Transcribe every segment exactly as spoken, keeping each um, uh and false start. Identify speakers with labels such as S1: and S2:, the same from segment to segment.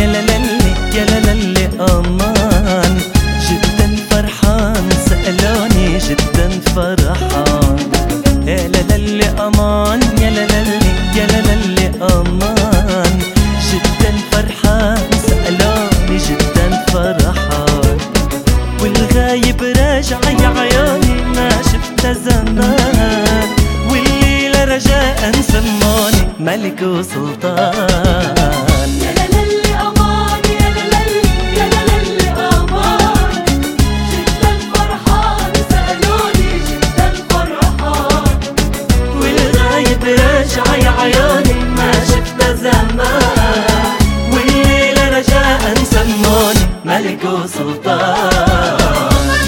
S1: يا لالي يا لالي أمان، جدا فرحان سألوني جدا فرحان. يا لالي أمان يا لالي يا لالي أمان، جدا فرحان سألوني جدا فرحان. والغايب راجع يا عيوني ما شفته زمان، والليلة رجاء سموني ملك وسلطان.
S2: يا لالي أمان يا لالي يا لالي أمان، جدا فرحان سألوني جدا فرحان.
S1: والغايب راجع يا عيوني ما شفته زمان، والليلة رجاء سموني ملك وسلطان.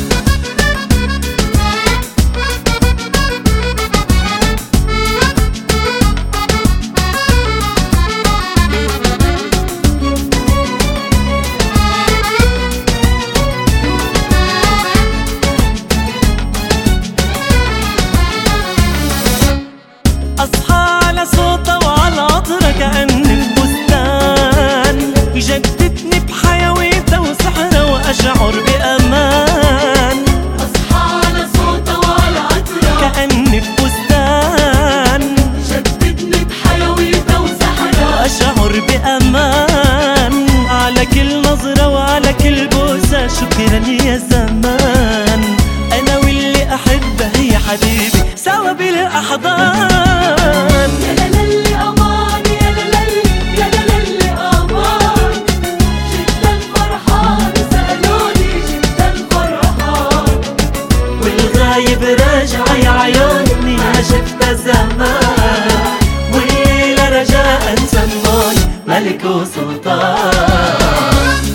S1: أصحى على صوته وعلى عطره كأني في بستان، يجددني بحيويته وسحره وأشعر بأمان.
S2: أصحى على صوته وعلى عطره
S1: كأني في بستان،
S2: يجددني بحيويته وسحره
S1: وأشعر بأمان. على كل نظرة وعلى كل بوسة شكرا يا زمان، أنا واللي أحبه يا حبيبي سوا بالأحضان.
S2: يا لالي أمان يا لالي يا لالي أمان، جدا فرحان سألوني جدا فرحان.
S1: والغايب راجع يا عيوني ما شفته زمان، والليلة رجاء سموني ملك وسلطان.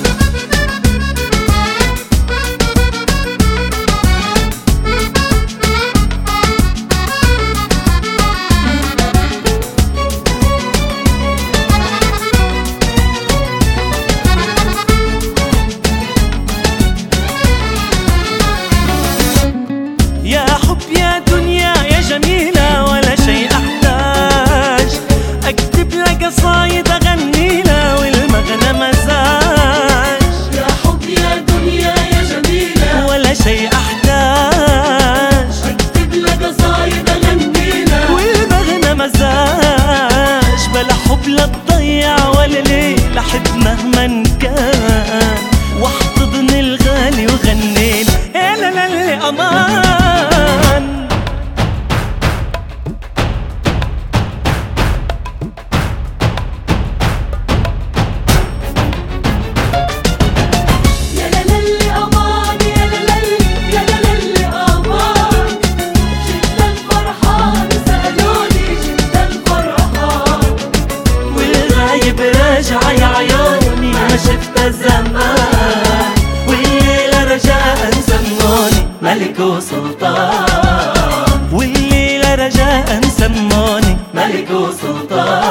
S1: يا حب يا دنيا يا جميلة ولا شيء أحتاج، أكتب لك قصايد أغني لها والمغنى مزاج.
S2: يا حب يا دنيا يا جميلة
S1: ولا شيء أحتاج،
S2: أكتب لك قصايد أغني لها
S1: والمغنى مزاج. بلا حب لا تضيع ولا ليل أحب مهما كان، واحتضن الغالي وغنين يا لالي أمان.
S2: يا لالي أمان يا لالي يا لالي أمان، جدا فرحان سألوني جدا فرحان.
S1: والغايب راجع يا عيوني ما شفته زمان، والليلة رجاء سموني ملك وسلطان. والليلة رجاء سموني ملك وسلطان.